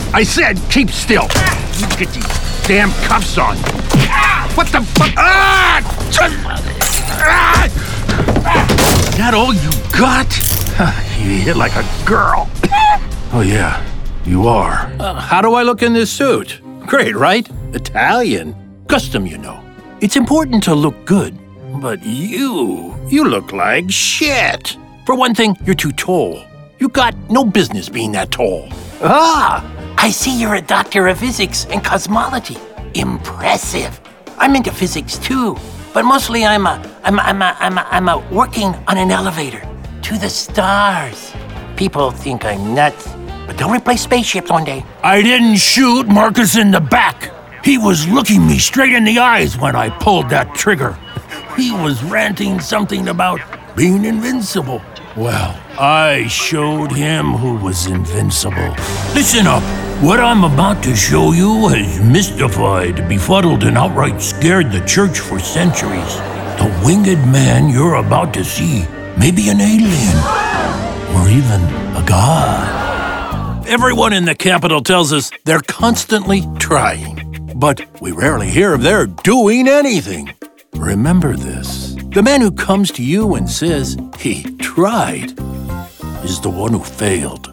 I said keep still. You get these damn cuffs on. What the fuck? That all you got? You hit like a girl. Oh, yeah, you are. How do I look in this suit? Great, right? Italian. Custom, you know. It's important to look good. But you look like shit. For one thing, you're too tall. You got no business being that tall. I see you're a doctor of physics and cosmology. Impressive. I'm into physics too, but mostly I'm working on an elevator to the stars. People think I'm nuts, but they'll replace spaceships one day. I didn't shoot Marcus in the back. He was looking me straight in the eyes when I pulled that trigger. He was ranting something about being invincible. Well, I showed him who was invincible. Listen up. What I'm about to show you has mystified, befuddled, and outright scared the church for centuries. The winged man you're about to see may be an alien, or even a god. Everyone in the Capitol tells us they're constantly trying, but we rarely hear if they're doing anything. Remember this. The man who comes to you and says he tried is the one who failed.